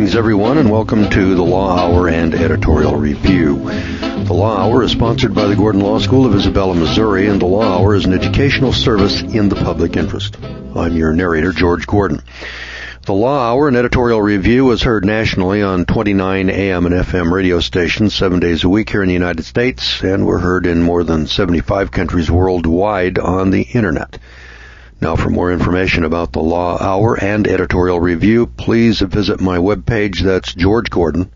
Greetings, everyone, and welcome to the Law Hour and Editorial Review. The Law Hour is sponsored by the Gordon Law School of Isabella, Missouri, and the Law Hour is an educational service in the public interest. I'm your narrator, George Gordon. The Law Hour and Editorial Review is heard nationally on 29 AM and FM radio stations 7 days a week here in the United States, and we're heard in more than 75 countries worldwide on the Internet. Now, for more information about the Law Hour and Editorial Review, please visit my webpage. That's georgegordon.org.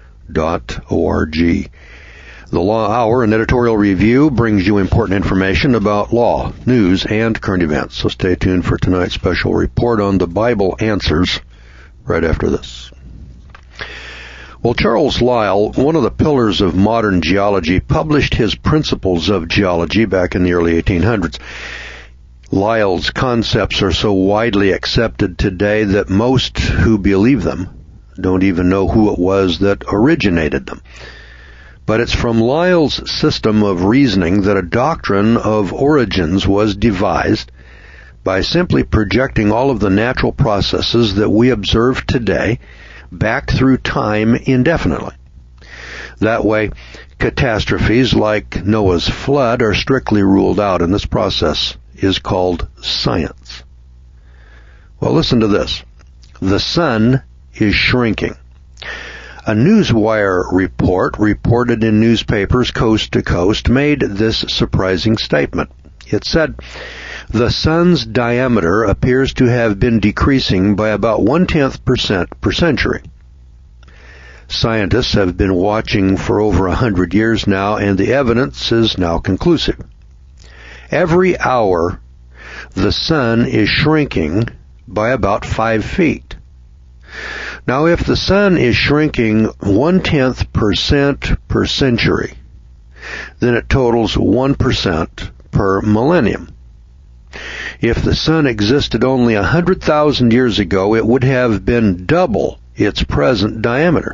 The Law Hour and Editorial Review brings you important information about law, news, and current events. So stay tuned for tonight's special report on the Bible Answers right after this. Well, Charles Lyell, one of the pillars of modern geology, published his Principles of Geology back in the early 1800s. Lyell's concepts are so widely accepted today that most who believe them don't even know who it was that originated them. But it's from Lyell's system of reasoning that a doctrine of origins was devised by simply projecting all of the natural processes that we observe today back through time indefinitely. That way, catastrophes like Noah's flood are strictly ruled out, and this process is called science. Well, listen to this. The sun is shrinking. A Newswire report reported in newspapers coast to coast made this surprising statement. It said, the sun's diameter appears to have been decreasing by about 0.1% per century. Scientists have been watching for over 100 years now, and the evidence is now conclusive. Every hour, the sun is shrinking by about 5 feet. Now, if the sun is shrinking 0.1% per century, then it totals 1% per millennium. If the sun existed only 100,000 years ago, it would have been double its present diameter.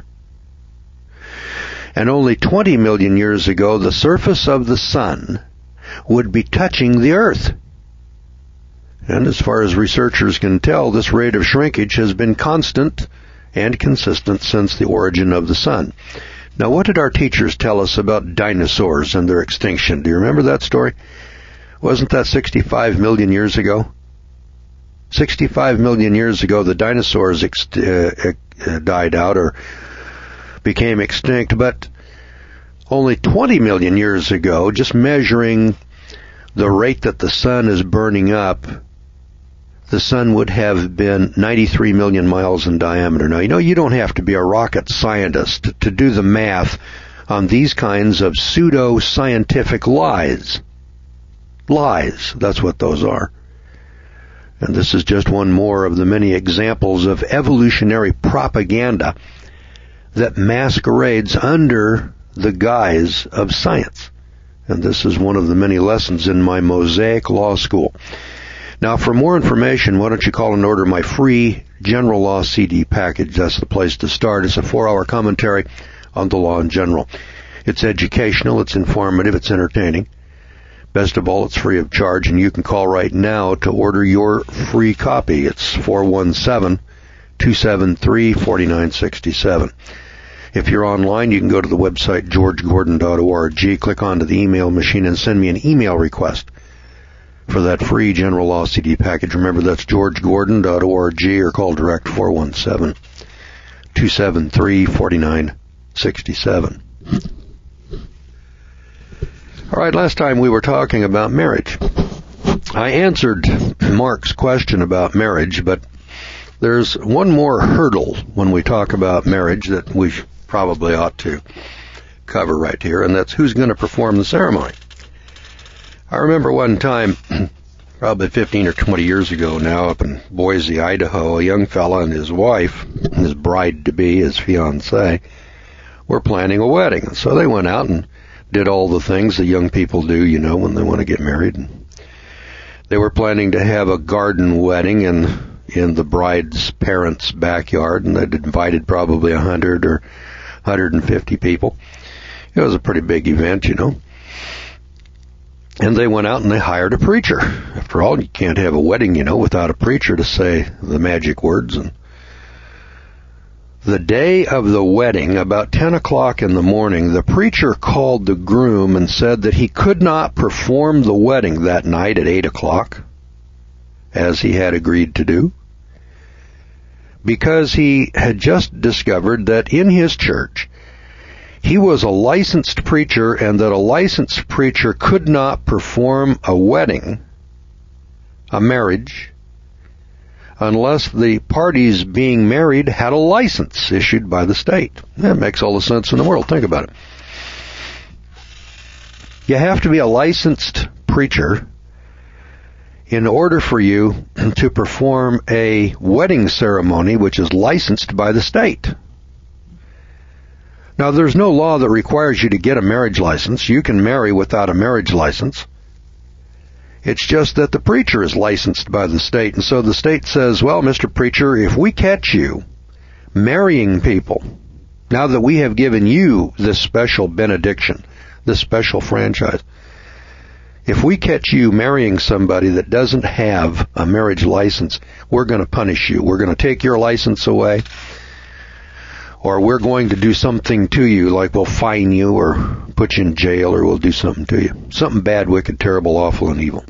And only 20 million years ago, the surface of the sun would be touching the earth. And as far as researchers can tell, this rate of shrinkage has been constant and consistent since the origin of the sun. Now, what did our teachers tell us about dinosaurs and their extinction? Do you remember that story? Wasn't that 65 million years ago? 65 million years ago, the dinosaurs died out or became extinct, but only 20 million years ago, just measuring the rate that the sun is burning up, the sun would have been 93 million miles in diameter. Now, you don't have to be a rocket scientist to do the math on these kinds of pseudo-scientific lies. Lies, that's what those are. And this is just one more of the many examples of evolutionary propaganda that masquerades under the guise of science. And this is one of the many lessons in my Mosaic Law School. Now, for more information, why don't you call and order my free General Law CD package? That's the place to start. It's a 4-hour commentary on the law in general. It's educational, it's informative, it's entertaining. Best of all, it's free of charge, and you can call right now to order your free copy. It's 417-273-4967. If you're online, you can go to the website georgegordon.org, click onto the email machine, and send me an email request for that free General Law CD package. Remember, that's georgegordon.org, or call direct 417-273-4967. All right, last time we were talking about marriage. I answered Mark's question about marriage, but there's one more hurdle when we talk about marriage that we probably ought to cover right here, and that's who's going to perform the ceremony. I remember one time, probably 15 or 20 years ago now, up in Boise, Idaho, a young fella and his wife, his bride-to-be, his fiancée, were planning a wedding. And so they went out and did all the things that young people do, when they want to get married. And they were planning to have a garden wedding in the bride's parents' backyard, and they'd invited probably 100 or 150 people. It was a pretty big event, And they went out and they hired a preacher. After all, you can't have a wedding, without a preacher to say the magic words. And The day of the wedding, about 10 o'clock in the morning, the preacher called the groom and said that he could not perform the wedding that night at 8 o'clock, as he had agreed to do, because he had just discovered that in his church he was a licensed preacher, and that a licensed preacher could not perform a wedding, a marriage, unless the parties being married had a license issued by the state. That makes all the sense in the world. Think about it. You have to be a licensed preacher in order for you to perform a wedding ceremony which is licensed by the state. Now, there's no law that requires you to get a marriage license. You can marry without a marriage license. It's just that the preacher is licensed by the state, and so the state says, well, Mr. Preacher, if we catch you marrying people, now that we have given you this special benediction, this special franchise, if we catch you marrying somebody that doesn't have a marriage license, we're going to punish you. We're going to take your license away, or we're going to do something to you, like we'll fine you or put you in jail, or we'll do something to you. Something bad, wicked, terrible, awful, and evil.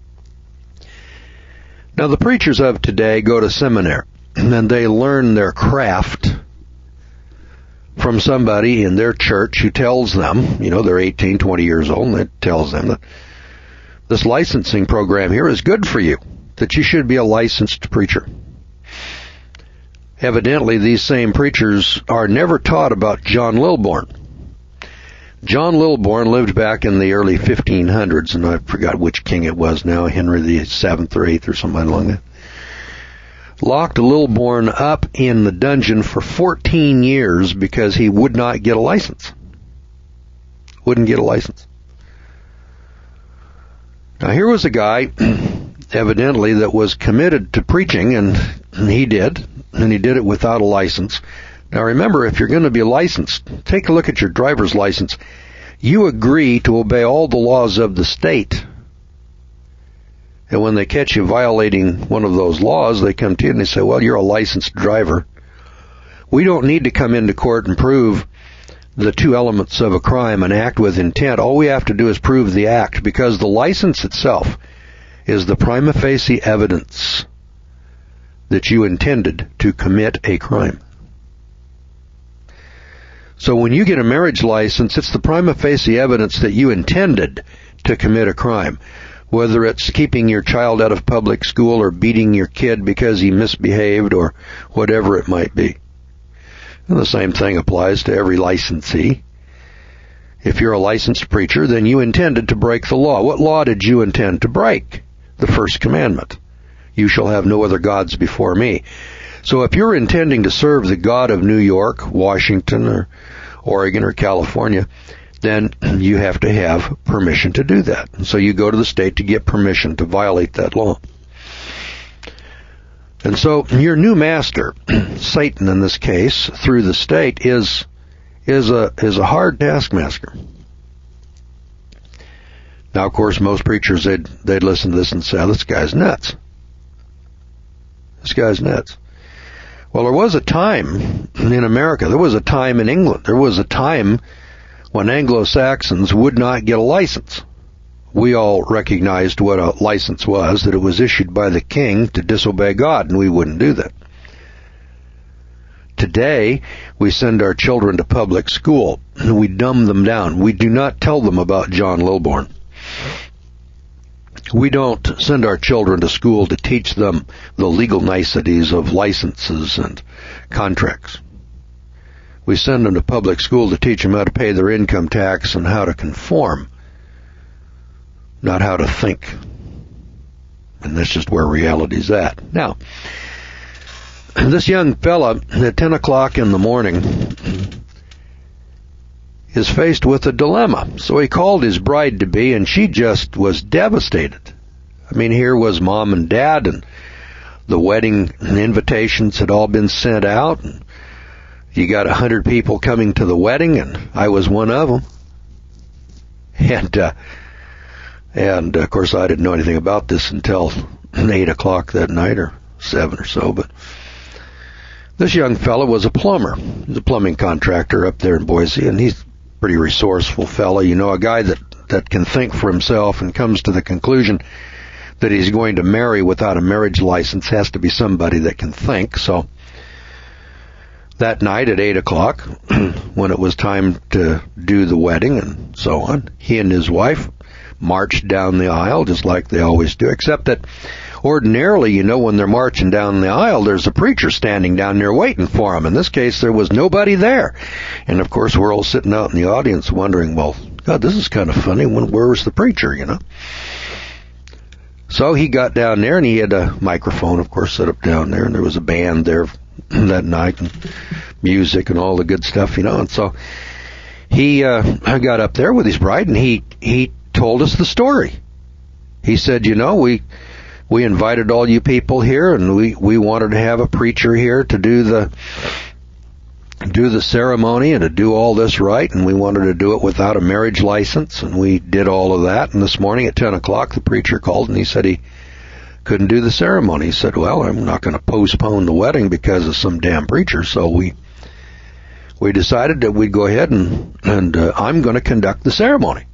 Now, the preachers of today go to seminary, and they learn their craft from somebody in their church who tells them, they're 18, 20 years old, and it tells them that this licensing program here is good for you, that you should be a licensed preacher. Evidently, these same preachers are never taught about John Lilbourne. John Lilbourne lived back in the early 1500s, and I forgot which king it was now, Henry the VII or VIII or something along that. Locked Lilbourne up in the dungeon for 14 years because he would not get a license. Wouldn't get a license. Now, here was a guy, evidently, that was committed to preaching, and he did it without a license. Now, remember, if you're going to be licensed, take a look at your driver's license. You agree to obey all the laws of the state. And when they catch you violating one of those laws, they come to you and they say, well, you're a licensed driver. We don't need to come into court and prove the two elements of a crime, an act with intent. All we have to do is prove the act, because the license itself is the prima facie evidence that you intended to commit a crime. So when you get a marriage license, it's the prima facie evidence that you intended to commit a crime, whether it's keeping your child out of public school or beating your kid because he misbehaved or whatever it might be. And the same thing applies to every licensee. If you're a licensed preacher, then you intended to break the law. What law did you intend to break? The first commandment. You shall have no other gods before me. So if you're intending to serve the God of New York, Washington, or Oregon, or California, then you have to have permission to do that. And so you go to the state to get permission to violate that law. And so your new master, Satan in this case, through the state, is a hard taskmaster. Now, of course, most preachers, they'd listen to this and say, this guy's nuts. This guy's nuts. Well, there was a time in America, there was a time in England, there was a time when Anglo-Saxons would not get a license. We all recognized what a license was, that it was issued by the king to disobey God, and we wouldn't do that. Today, we send our children to public school, and we dumb them down. We do not tell them about John Lilbourne. We don't send our children to school to teach them the legal niceties of licenses and contracts. We send them to public school to teach them how to pay their income tax and how to conform, not how to think. And that's just where reality's at. Now, this young fella at 10 o'clock in the morning is faced with a dilemma. So he called his bride-to-be, and she just was devastated. I mean, here was mom and dad, and the wedding invitations had all been sent out. And you got 100 people coming to the wedding, and I was one of them. And of course, I didn't know anything about this until 8 o'clock that night, or 7 or so. But This young fellow was a plumber. He's a plumbing contractor up there in Boise, and he's a pretty resourceful fellow. You know, a guy that can think for himself and comes to the conclusion that he's going to marry without a marriage license has to be somebody that can think. So that night at 8 o'clock, when it was time to do the wedding and so on, he and his wife marched down the aisle just like they always do, except that ordinarily, you know, when they're marching down the aisle, there's a preacher standing down there waiting for them. In this case, there was nobody there. And of course, we're all sitting out in the audience wondering, well, God, this is kind of funny. Where was the preacher, you know? So he got down there, and he had a microphone, of course, set up down there, and there was a band there that night, and music and all the good stuff, you know. And so he got up there with his bride, and he told us the story. He said, you know, we invited all you people here, and we wanted to have a preacher here to do the ceremony and to do all this right, and we wanted to do it without a marriage license, and we did all of that. And this morning at 10 o'clock, the preacher called, and he said he couldn't do the ceremony. He said, well, I'm not going to postpone the wedding because of some damn preacher. So we decided that we'd go ahead and I'm going to conduct the ceremony.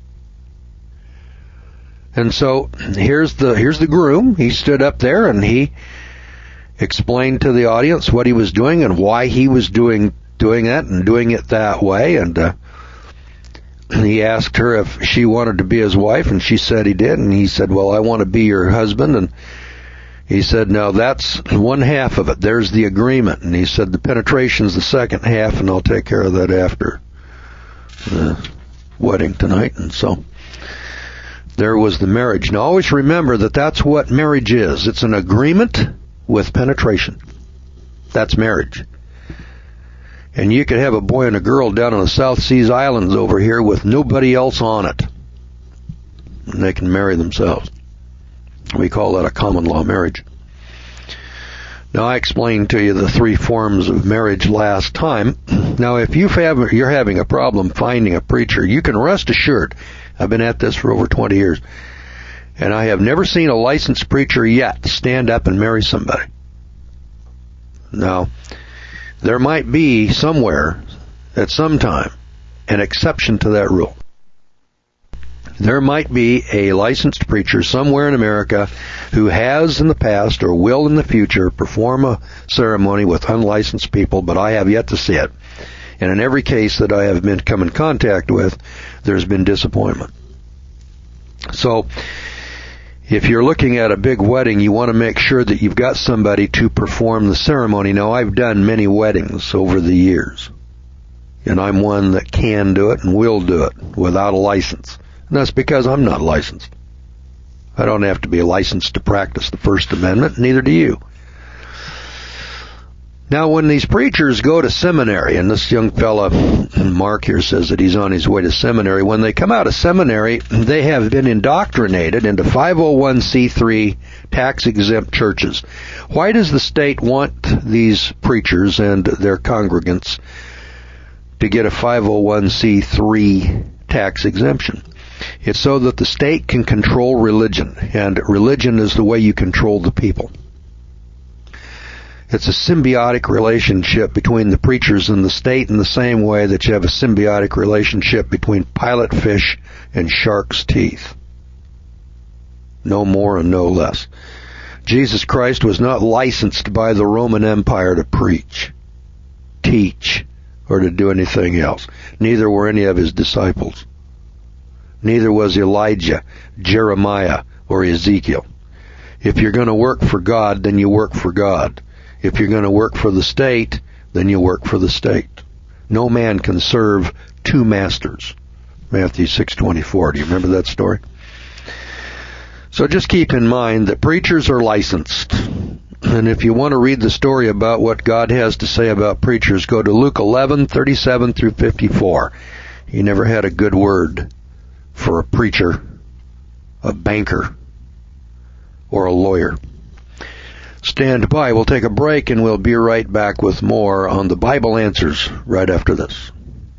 And so here's the groom. He stood up there and he explained to the audience what he was doing and why he was doing that and doing it that way. And he asked her if she wanted to be his wife, and she said he did. And he said, well, I want to be your husband. And he said, no, that's one half of it. There's the agreement. And he said, the penetration's the second half, and I'll take care of that after the wedding tonight. And so there was the marriage. Now, always remember that that's what marriage is. It's an agreement with penetration. That's marriage. And you could have a boy and a girl down on the South Seas Islands over here with nobody else on it. And they can marry themselves. We call that a common law marriage. Now, I explained to you the three forms of marriage last time. Now, if you're having a problem finding a preacher, you can rest assured. I've been at this for over 20 years. And I have never seen a licensed preacher yet stand up and marry somebody. Now, there might be somewhere, at some time, an exception to that rule. There might be a licensed preacher somewhere in America who has in the past or will in the future perform a ceremony with unlicensed people, but I have yet to see it. And in every case that I have come in contact with, there's been disappointment. So, if you're looking at a big wedding, you want to make sure that you've got somebody to perform the ceremony. Now, I've done many weddings over the years, and I'm one that can do it and will do it without a license. And that's because I'm not licensed. I don't have to be licensed to practice the First Amendment, neither do you. Now, when these preachers go to seminary, and this young fella, Mark here, says that he's on his way to seminary, when they come out of seminary, they have been indoctrinated into 501c3 tax-exempt churches. Why does the state want these preachers and their congregants to get a 501c3 tax exemption? It's so that the state can control religion, and religion is the way you control the people. It's a symbiotic relationship between the preachers and the state in the same way that you have a symbiotic relationship between pilot fish and shark's teeth. No more and no less. Jesus Christ was not licensed by the Roman Empire to preach, teach, or to do anything else. Neither were any of his disciples. Neither was Elijah, Jeremiah, or Ezekiel. If you're going to work for God, then you work for God. If you're going to work for the state, then you work for the state. No man can serve two masters. Matthew 6:24. Do you remember that story? So just keep in mind that preachers are licensed. And if you want to read the story about what God has to say about preachers, go to Luke 11:37 through 54. He never had a good word for a preacher, a banker, or a lawyer. Stand by. We'll take a break, and we'll be right back with more on the Bible Answers right after this.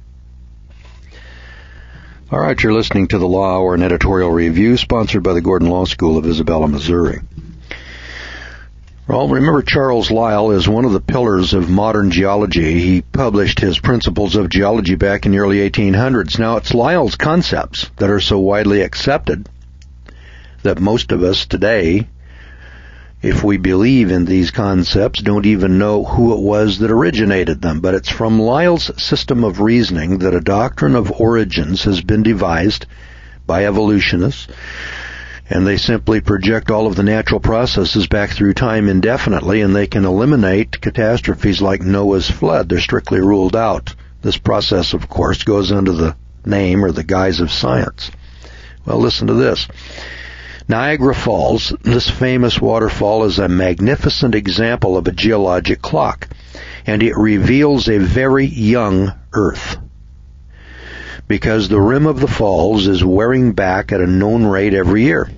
All right, you're listening to the Law Hour, an editorial review sponsored by the Gordon Law School of Isabella, Missouri. Well, remember Charles Lyell is one of the pillars of modern geology. He published his Principles of Geology back in the early 1800s. Now, it's Lyell's concepts that are so widely accepted that most of us today, if we believe in these concepts, don't even know who it was that originated them. But it's from Lyell's system of reasoning that a doctrine of origins has been devised by evolutionists, and they simply project all of the natural processes back through time indefinitely, and they can eliminate catastrophes like Noah's flood. They're strictly ruled out. This process, of course, goes under the name or the guise of science. Well, listen to this. Niagara Falls, this famous waterfall, is a magnificent example of a geologic clock, and it reveals a very young Earth, because the rim of the falls is wearing back at a known rate every year.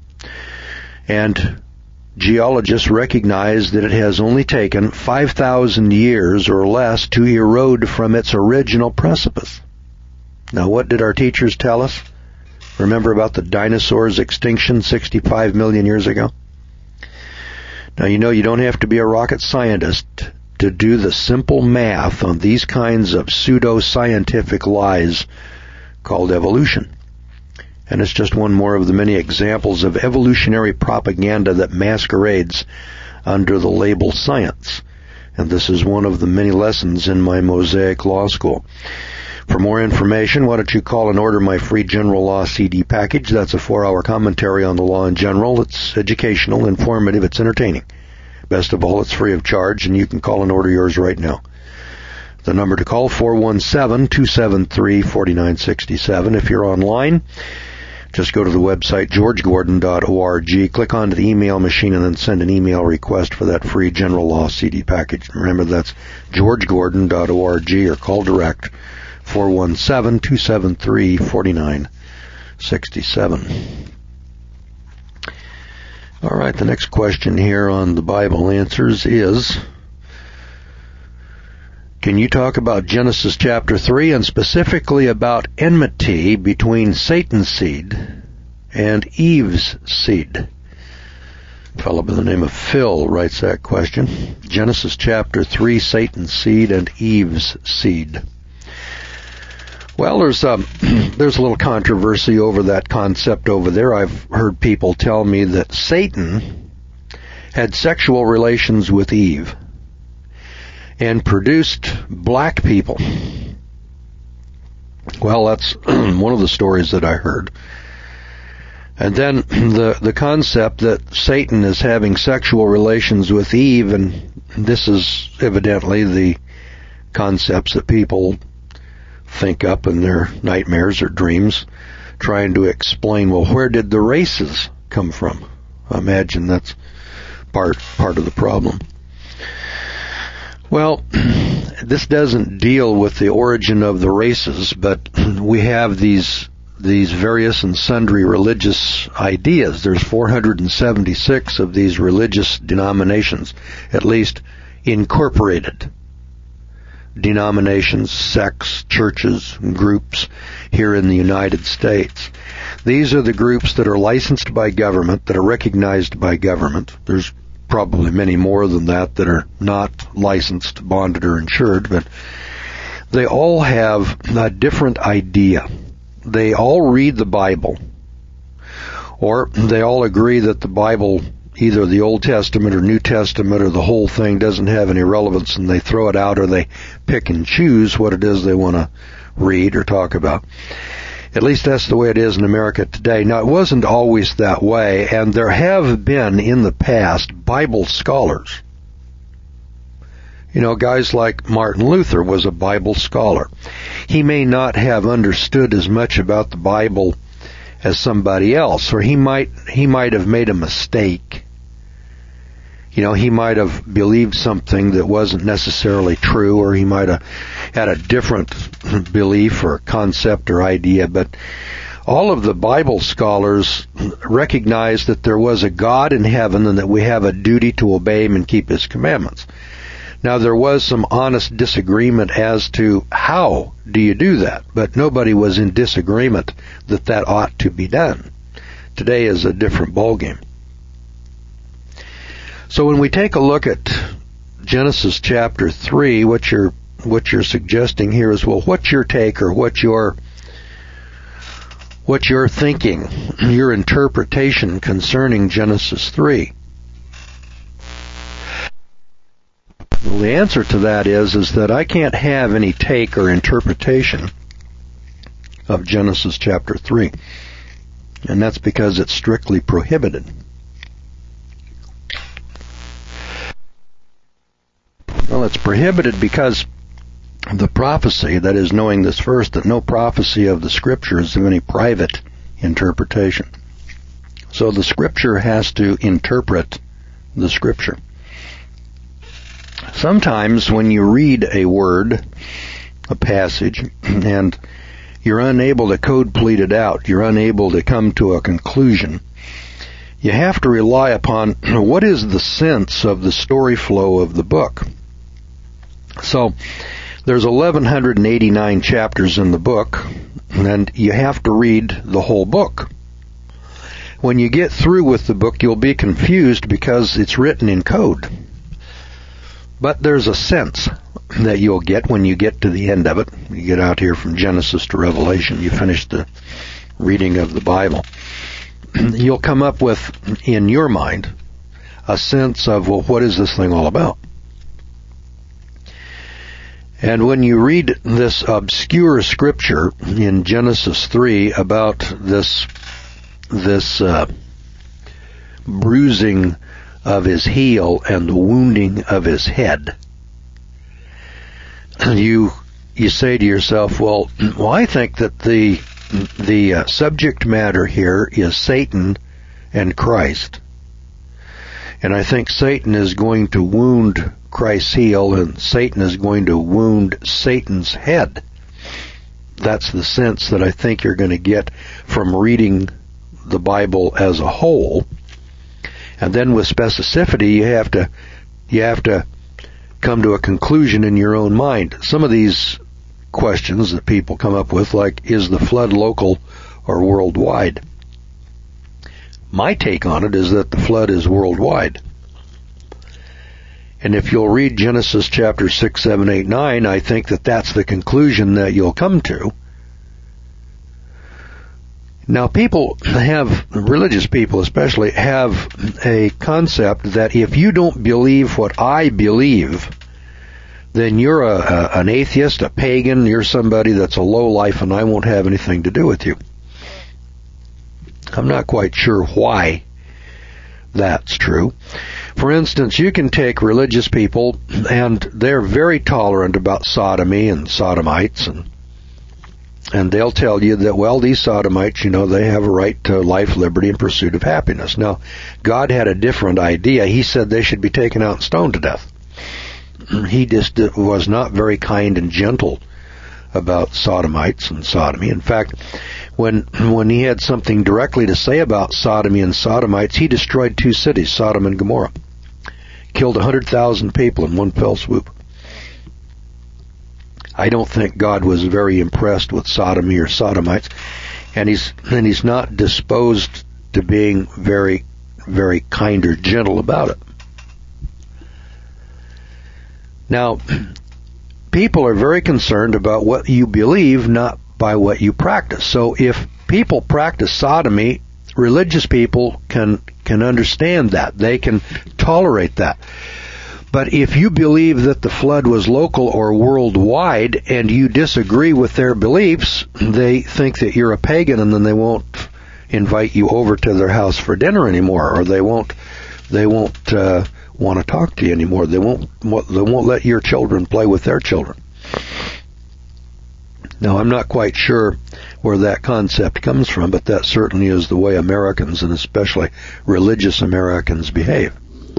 And geologists recognize that it has only taken 5,000 years or less to erode from its original precipice. Now, what did our teachers tell us? Remember about the dinosaurs' extinction 65 million years ago? Now, you know you don't have to be a rocket scientist to do the simple math on these kinds of pseudo-scientific lies called evolution. And it's just one more of the many examples of evolutionary propaganda that masquerades under the label science. And this is one of the many lessons in my Mosaic Law School. For more information, why don't you call and order my free General Law CD package? That's a 4-hour commentary on the law in general. It's educational, informative, it's entertaining. Best of all, it's free of charge, and you can call and order yours right now. The number to call, 417-273-4967. If you're online, just go to the website, georgegordon.org, click onto the email machine, and then send an email request for that free General Law CD package. Remember, that's georgegordon.org, or call direct, 417-273-4967. All right, the next question here on the Bible Answers is, can you talk about Genesis chapter 3 and specifically about enmity between Satan's seed and Eve's seed? A fellow by the name of Phil writes that question. Genesis chapter 3, Satan's seed and Eve's seed. Well, there's a little controversy over that concept over there. I've heard people tell me that Satan had sexual relations with Eve and produced black people. Well, that's one of the stories that I heard. And then the concept that Satan is having sexual relations with Eve, and this is evidently the concepts that people think up in their nightmares or dreams, trying to explain, well, where did the races come from? I imagine that's part of the problem. Well, this doesn't deal with the origin of the races, but we have these various and sundry religious ideas. There's 476 of these religious denominations, at least incorporated denominations, sects, churches, groups here in the United States. These are the groups that are licensed by government, that are recognized by government. There's probably many more than that are not licensed, bonded, or insured, but they all have a different idea. They all read the Bible, or they all agree that the Bible, either the Old Testament or New Testament or the whole thing, doesn't have any relevance, and they throw it out, or they pick and choose what it is they want to read or talk about. At least that's the way it is in America today. Now, it wasn't always that way, and there have been in the past Bible scholars. You know, guys like Martin Luther was a Bible scholar. He may not have understood as much about the Bible as somebody else, or he might have made a mistake. You know, he might have believed something that wasn't necessarily true, or he might have had a different belief or concept or idea. But all of the Bible scholars recognize that there was a God in heaven and that we have a duty to obey Him and keep His commandments. Now, there was some honest disagreement as to how do you do that, but nobody was in disagreement that that ought to be done. Today is a different ballgame. So when we take a look at Genesis chapter 3, what you're suggesting here is, well, what's your take, or what's your thinking, your interpretation concerning Genesis 3? Well, the answer to that is that I can't have any take or interpretation of Genesis chapter 3. And that's because it's strictly prohibited. Well, it's prohibited because the prophecy, that is, knowing this first, that no prophecy of the Scripture is of any private interpretation. So the Scripture has to interpret the Scripture. Sometimes when you read a word, a passage, and you're unable to code plead it out, you're unable to come to a conclusion, you have to rely upon what is the sense of the story flow of the book. So, there's 1,189 chapters in the book, and you have to read the whole book. When you get through with the book, you'll be confused because it's written in code. But there's a sense that you'll get when you get to the end of it. You get out here from Genesis to Revelation, you finish the reading of the Bible. You'll come up with, in your mind, a sense of, well, what is this thing all about? And when you read this obscure scripture in Genesis 3 about this bruising of his heel and the wounding of his head, you say to yourself, well, I think that the subject matter here is Satan and Christ. And I think Satan is going to wound Christ's heel, and Satan is going to wound Satan's head. That's the sense that I think you're going to get from reading the Bible as a whole. And then with specificity, you have to come to a conclusion in your own mind. Some of these questions that people come up with, like, is the flood local or worldwide? My take on it is that the flood is worldwide. And if you'll read Genesis chapter 6, 7, 8, 9, I think that that's the conclusion that you'll come to. Now, religious people especially, have a concept that if you don't believe what I believe, then you're an atheist, a pagan, you're somebody that's a lowlife, and I won't have anything to do with you. I'm not quite sure why that's true. For instance, you can take religious people, and they're very tolerant about sodomy and sodomites, and they'll tell you that, well, these sodomites, they have a right to life, liberty, and pursuit of happiness. Now, God had a different idea. He said they should be taken out and stoned to death. He just was not very kind and gentle about sodomites and sodomy. In fact, when he had something directly to say about sodomy and sodomites, he destroyed 2 cities, Sodom and Gomorrah. Killed 100,000 people in one fell swoop. I don't think God was very impressed with sodomy or sodomites, and he's not disposed to being very, very kind or gentle about it. Now, people are very concerned about what you believe, not by what you practice. So if people practice sodomy, religious people can understand that. They can tolerate that. But if you believe that the flood was local or worldwide and you disagree with their beliefs, they think that you're a pagan, and then they won't invite you over to their house for dinner anymore, or they won't want to talk to you anymore. They won't let your children play with their children. Now, I'm not quite sure where that concept comes from, but that certainly is the way Americans, and especially religious Americans, behave.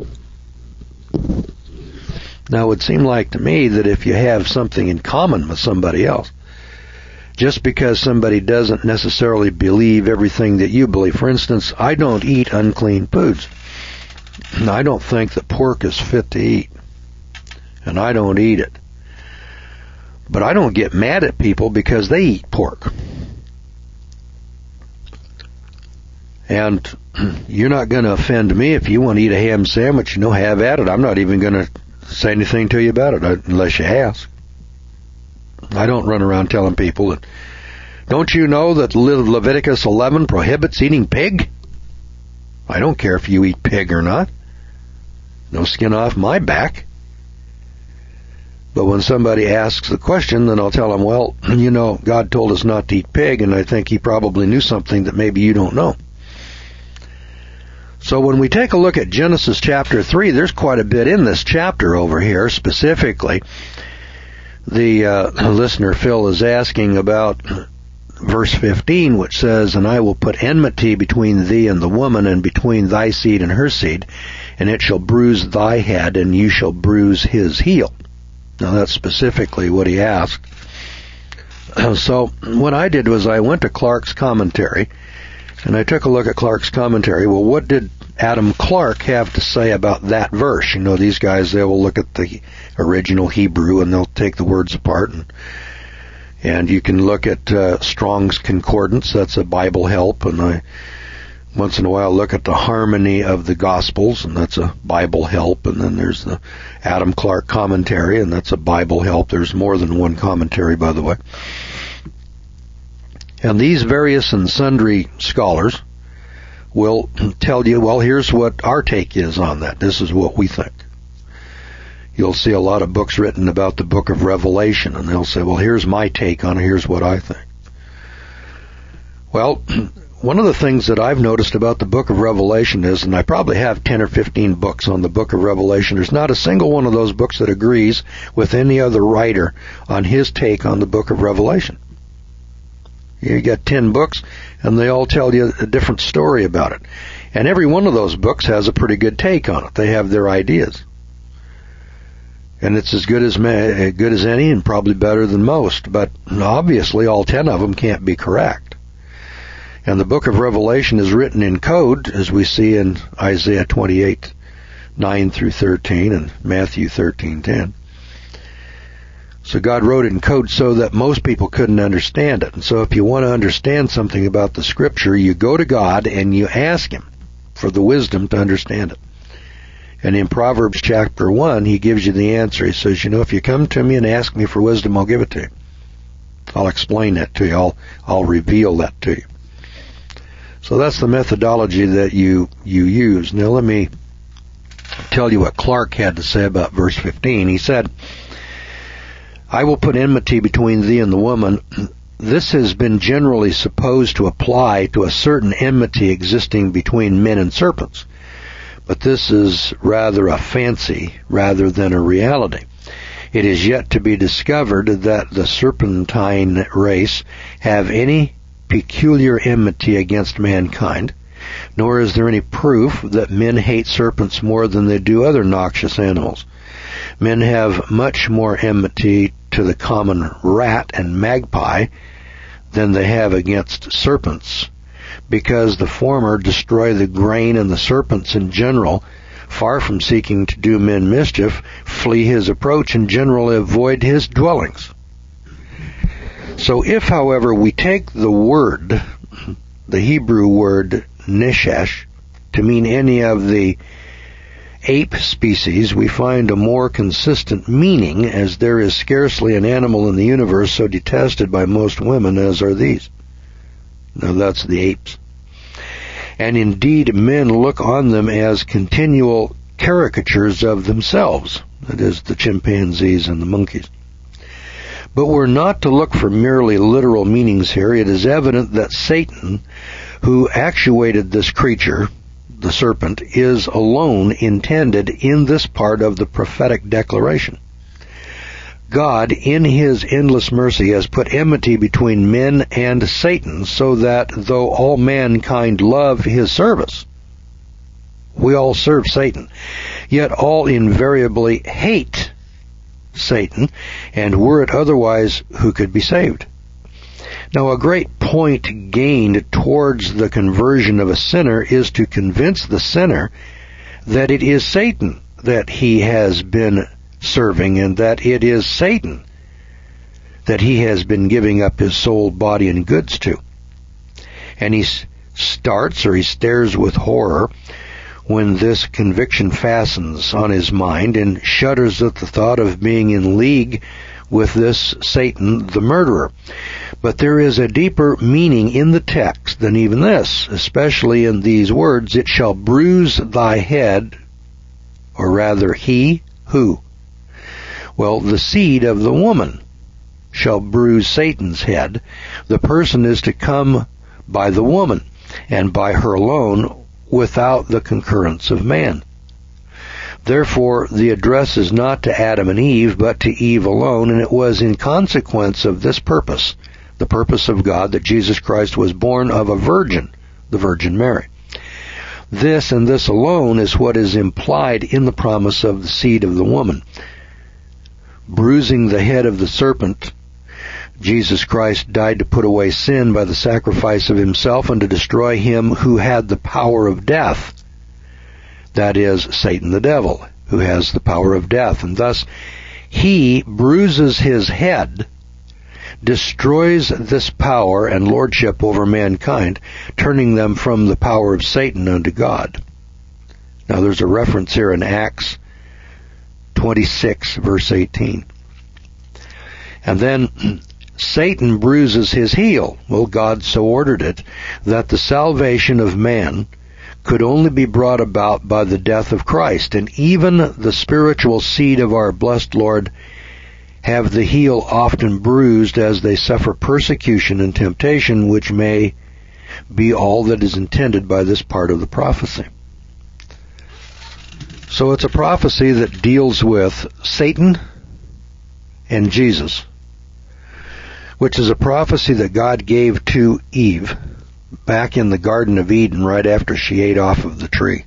Now, it would seem like to me that if you have something in common with somebody else, just because somebody doesn't necessarily believe everything that you believe. For instance, I don't eat unclean foods. I don't think that pork is fit to eat, and I don't eat it. But I don't get mad at people because they eat pork. And you're not going to offend me. If you want to eat a ham sandwich, have at it. I'm not even going to say anything to you about it unless you ask. I don't run around telling people that, don't you know that Leviticus 11 prohibits eating pig? I don't care if you eat pig or not. No skin off my back. But when somebody asks the question, then I'll tell them, well, God told us not to eat pig, and I think he probably knew something that maybe you don't know. So when we take a look at Genesis chapter 3, there's quite a bit in this chapter over here. Specifically, the listener Phil is asking about verse 15, which says, and I will put enmity between thee and the woman, and between thy seed and her seed, and it shall bruise thy head, and you shall bruise his heel. Now that's specifically what he asked. So what I did was I went to Clark's commentary, and I took a look at Clark's commentary. Well, what did Adam Clark have to say about that verse? These guys, they will look at the original Hebrew and they'll take the words apart. And you can look at Strong's Concordance. That's a Bible help. And I once in a while look at the Harmony of the Gospels, and that's a Bible help. And then there's the Adam Clark commentary, and that's a Bible help. There's more than one commentary, by the way. And these various and sundry scholars will tell you, well, here's what our take is on that. This is what we think. You'll see a lot of books written about the book of Revelation, and they'll say, well, here's my take on it, here's what I think. Well, one of the things that I've noticed about the book of Revelation is, and I probably have 10 or 15 books on the book of Revelation, there's not a single one of those books that agrees with any other writer on his take on the book of Revelation. You got 10 books, and they all tell you a different story about it. And every one of those books has a pretty good take on it. They have their ideas. And it's as good as any, and probably better than most. But obviously all 10 of them can't be correct. And the book of Revelation is written in code, as we see in Isaiah 28, 9 through 13, and Matthew 13:10. So God wrote it in code so that most people couldn't understand it. And so if you want to understand something about the Scripture, you go to God and you ask Him for the wisdom to understand it. And in Proverbs chapter 1, He gives you the answer. He says, if you come to me and ask me for wisdom, I'll give it to you. I'll explain that to you. I'll reveal that to you. So that's the methodology that you use. Now let me tell you what Clark had to say about verse 15. He said, I will put enmity between thee and the woman. This has been generally supposed to apply to a certain enmity existing between men and serpents. But this is rather a fancy rather than a reality. It is yet to be discovered that the serpentine race have any peculiar enmity against mankind, nor is there any proof that men hate serpents more than they do other noxious animals. Men have much more enmity to the common rat and magpie than they have against serpents, because the former destroy the grain, and the serpents in general, far from seeking to do men mischief, flee his approach and generally avoid his dwellings. So if, however, we take the word, the Hebrew word neshesh, to mean any of the ape species, we find a more consistent meaning, as there is scarcely an animal in the universe so detested by most women as are these. Now that's the apes. And indeed men look on them as continual caricatures of themselves, that is, the chimpanzees and the monkeys. But we're not to look for merely literal meanings here. It is evident that Satan, who actuated this creature, the serpent, is alone intended in this part of the prophetic declaration. God, in His endless mercy, has put enmity between men and Satan, so that though all mankind love His service, we all serve Satan, yet all invariably hate Satan, and were it otherwise, who could be saved? Now, a great point gained towards the conversion of a sinner is to convince the sinner that it is Satan that he has been serving, and that it is Satan that he has been giving up his soul, body, and goods to. And he starts, or he stares with horror when this conviction fastens on his mind, and shudders at the thought of being in league with this Satan, the murderer. But there is a deeper meaning in the text than even this, especially in these words, "It shall bruise thy head," or rather, he, who? Well, the seed of the woman shall bruise Satan's head. The person is to come by the woman, and by her alone, without the concurrence of man. Therefore, the address is not to Adam and Eve, but to Eve alone, and it was in consequence of this purpose, the purpose of God, that Jesus Christ was born of a virgin, the Virgin Mary. This and this alone is what is implied in the promise of the seed of the woman. Bruising the head of the serpent, Jesus Christ died to put away sin by the sacrifice of himself and to destroy him who had the power of death. That is, Satan the devil, who has the power of death. And thus, he bruises his head, destroys this power and lordship over mankind, turning them from the power of Satan unto God. Now there's a reference here in Acts 26, verse 18. And then Satan bruises his heel. Well, God so ordered it that the salvation of man could only be brought about by the death of Christ. And even the spiritual seed of our blessed Lord have the heel often bruised as they suffer persecution and temptation, which may be all that is intended by this part of the prophecy. So it's a prophecy that deals with Satan and Jesus, which is a prophecy that God gave to Eve back in the Garden of Eden right after she ate off of the tree.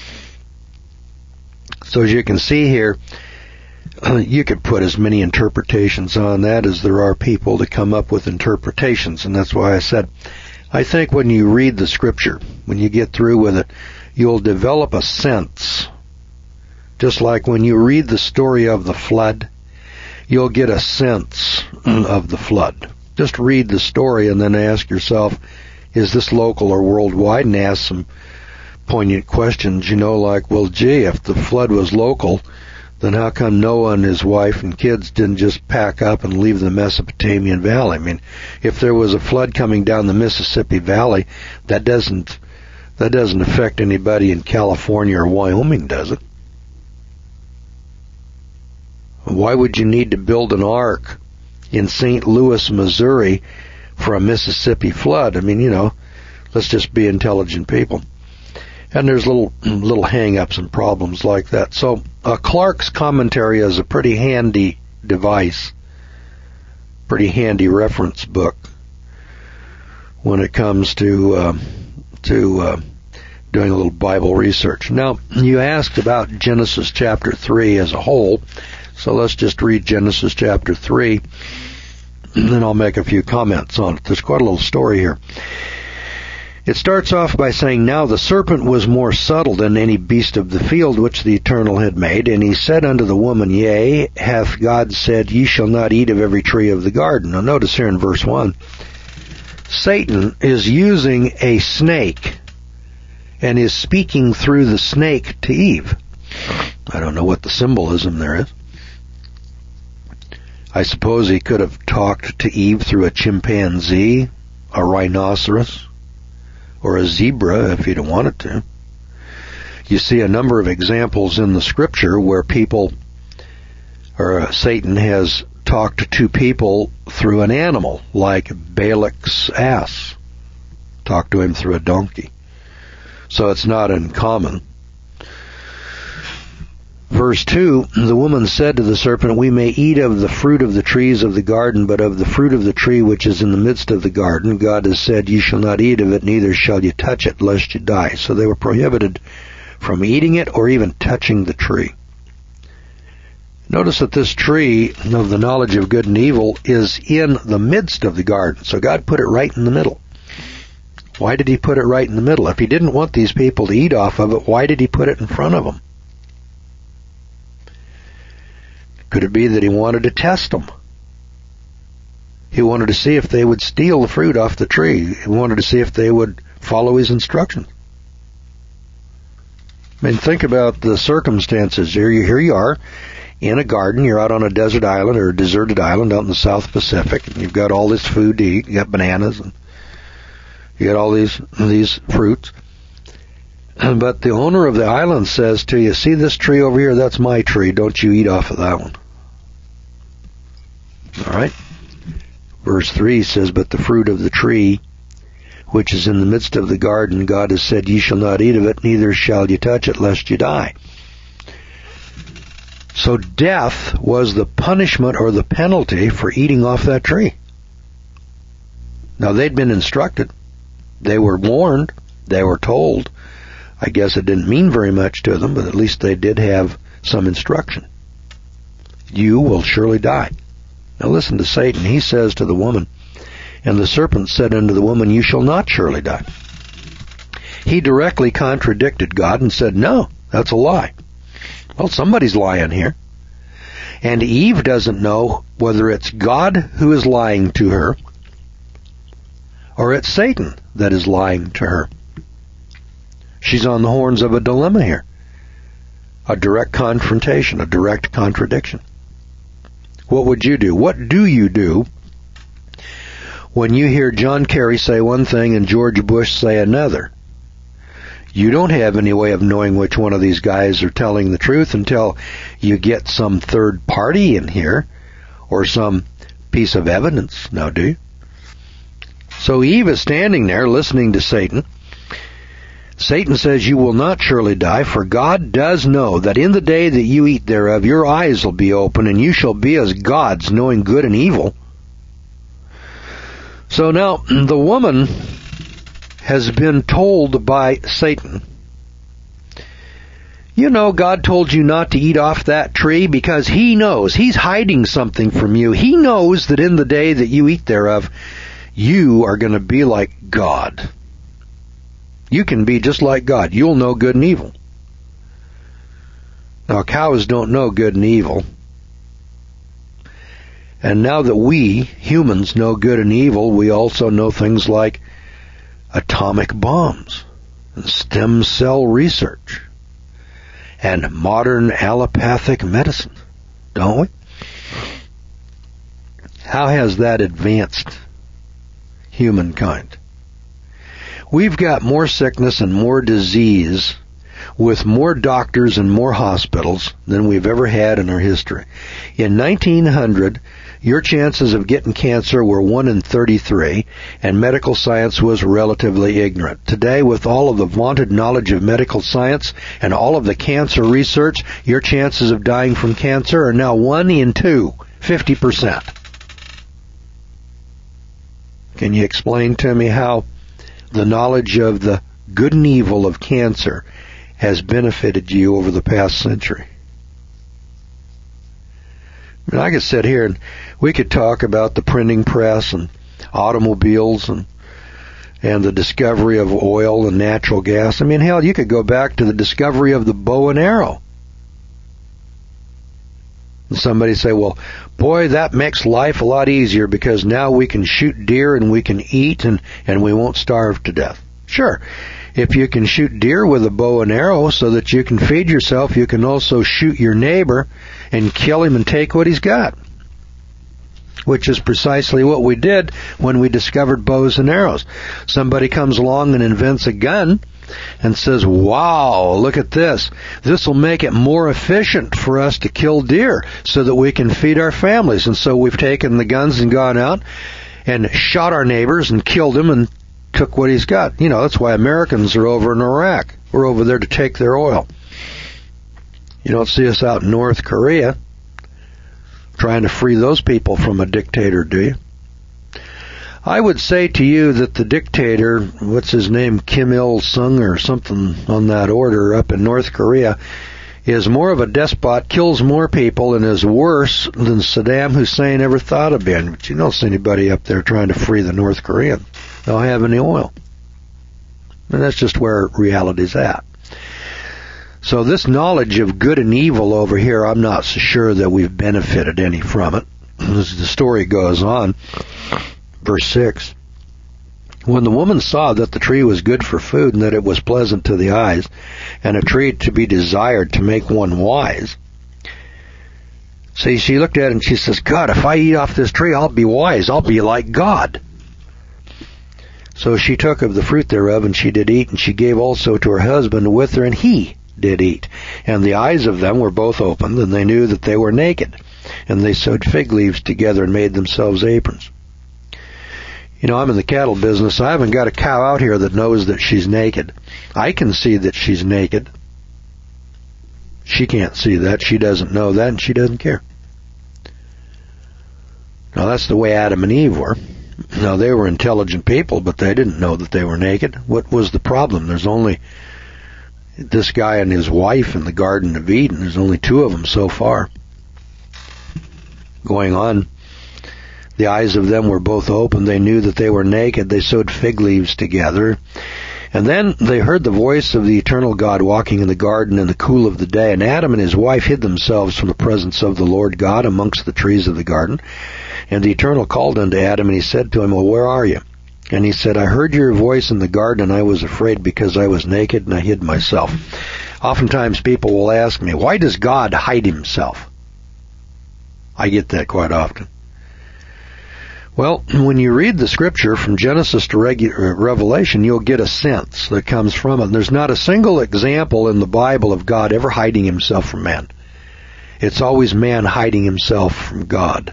So as you can see here, you could put as many interpretations on that as there are people to come up with interpretations, and that's why I said, I think when you read the Scripture, when you get through with it, you'll develop a sense. Just like when you read the story of the flood, you'll get a sense of the flood. Just read the story and then ask yourself, is this local or worldwide? And ask some poignant questions, like, well, gee, if the flood was local, then how come Noah and his wife and kids didn't just pack up and leave the Mesopotamian Valley? I mean, if there was a flood coming down the Mississippi Valley, that doesn't affect anybody in California or Wyoming, does it? Why would you need to build an ark in St. Louis, Missouri for a Mississippi flood? I mean, let's just be intelligent people. And there's little hang-ups and problems like that. So Clark's commentary is a pretty handy device, pretty handy reference book when it comes to doing a little Bible research. Now, you asked about Genesis chapter 3 as a whole, so let's just read Genesis chapter 3, and then I'll make a few comments on it. There's quite a little story here. It starts off by saying, Now the serpent was more subtle than any beast of the field which the Eternal had made, and he said unto the woman, Yea, hath God said, Ye shall not eat of every tree of the garden. Now notice here in verse 1, Satan is using a snake and is speaking through the snake to Eve. I don't know what the symbolism there is. I suppose he could have talked to Eve through a chimpanzee, a rhinoceros, or a zebra if he'd wanted to. You see a number of examples in the Scripture where Satan has talked to people through an animal, like Balak's ass. Talked to him through a donkey. So it's not uncommon. Verse 2, the woman said to the serpent, We may eat of the fruit of the trees of the garden, but of the fruit of the tree which is in the midst of the garden, God has said, Ye shall not eat of it, neither shall ye touch it, lest ye die. So they were prohibited from eating it or even touching the tree. Notice that this tree of the knowledge of good and evil is in the midst of the garden. So God put it right in the middle. Why did he put it right in the middle? If he didn't want these people to eat off of it, why did he put it in front of them? Could it be that he wanted to test them? He wanted to see if they would steal the fruit off the tree. He wanted to see if they would follow his instructions. I mean, think about the circumstances. Here you are in a garden. You're out on a desert island or a deserted island out in the South Pacific. And you've got all this food to eat. You got bananas and you got all these fruits. But the owner of the island says to you, see this tree over here? That's my tree. Don't you eat off of that one. All right. Verse 3 says, but the fruit of the tree which is in the midst of the garden, God has said, ye shall not eat of it, neither shall ye touch it, lest ye die. So death was the punishment or the penalty for eating off that tree. Now they'd been instructed. They were warned. They were told. I guess it didn't mean very much to them, but at least they did have some instruction. You will surely die. Now listen to Satan. He says to the woman, and the serpent said unto the woman, you shall not surely die. He directly contradicted God and said, no, that's a lie. Well, somebody's lying here. And Eve doesn't know whether it's God who is lying to her or it's Satan that is lying to her. She's on the horns of a dilemma here. A direct confrontation, a direct contradiction. What would you do? What do you do when you hear John Kerry say one thing and George Bush say another? You don't have any way of knowing which one of these guys are telling the truth until you get some third party in here or some piece of evidence, now do you? So Eve is standing there listening to Satan. Satan says, you will not surely die, for God does know that in the day that you eat thereof, your eyes will be open, and you shall be as gods, knowing good and evil. So now, the woman has been told by Satan, you know, God told you not to eat off that tree because He knows. He's hiding something from you. He knows that in the day that you eat thereof, you are going to be like God. You can be just like God. You'll know good and evil. Now, cows don't know good and evil. And now that we, humans, know good and evil, we also know things like atomic bombs, and stem cell research, and modern allopathic medicine, don't we? How has that advanced humankind? We've got more sickness and more disease with more doctors and more hospitals than we've ever had in our history. In 1900, your chances of getting cancer were 1 in 33, and medical science was relatively ignorant. Today, with all of the vaunted knowledge of medical science and all of the cancer research, your chances of dying from cancer are now 1 in 2, 50%. Can you explain to me how the knowledge of the good and evil of cancer has benefited you over the past century? I mean, I could sit here and we could talk about the printing press and automobiles and the discovery of oil and natural gas. I mean, hell, you could go back to the discovery of the bow and arrow. And somebody say, well, boy, that makes life a lot easier because now we can shoot deer and we can eat and we won't starve to death. Sure. If you can shoot deer with a bow and arrow so that you can feed yourself, you can also shoot your neighbor and kill him and take what he's got. Which is precisely what we did when we discovered bows and arrows. Somebody comes along and invents a gun and says, wow, look at this. This will make it more efficient for us to kill deer so that we can feed our families. And so we've taken the guns and gone out and shot our neighbors and killed him and took what he's got. You know, that's why Americans are over in Iraq. We're over there to take their oil. You don't see us out in North Korea trying to free those people from a dictator, do you? I would say to you that the dictator, what's his name, Kim Il-sung or something on that order up in North Korea, is more of a despot, kills more people, and is worse than Saddam Hussein ever thought of being. But you don't see anybody up there trying to free the North Koreans. They don't have any oil. And that's just where reality's at. So this knowledge of good and evil over here, I'm not so sure that we've benefited any from it. as the story goes on, verse 6, when the woman saw that the tree was good for food and that it was pleasant to the eyes and a tree to be desired to make one wise. See, she looked at it and she says, God, if I eat off this tree, I'll be wise. I'll be like God. So she took of the fruit thereof, and she did eat, and she gave also to her husband with her, and he did eat. And the eyes of them were both opened, and they knew that they were naked. And they sewed fig leaves together and made themselves aprons. You know, I'm in the cattle business. I haven't got a cow out here that knows that she's naked. I can see that she's naked. She can't see that. She doesn't know that, and she doesn't care. Now, that's the way Adam and Eve were. Now, they were intelligent people, but they didn't know that they were naked. What was the problem? There's only this guy and his wife in the Garden of Eden. There's only two of them so far. Going on, the eyes of them were both open. They knew that they were naked. They sewed fig leaves together. And then they heard the voice of the eternal God walking in the garden in the cool of the day. And Adam and his wife hid themselves from the presence of the Lord God amongst the trees of the garden. And the Eternal called unto Adam, and he said to him, well, where are you? And he said, I heard your voice in the garden, and I was afraid because I was naked, and I hid myself. Oftentimes people will ask me, why does God hide himself? I get that quite often. Well, when you read the scripture from Genesis to Revelation, you'll get a sense that comes from it. And there's not a single example in the Bible of God ever hiding himself from man. It's always man hiding himself from God.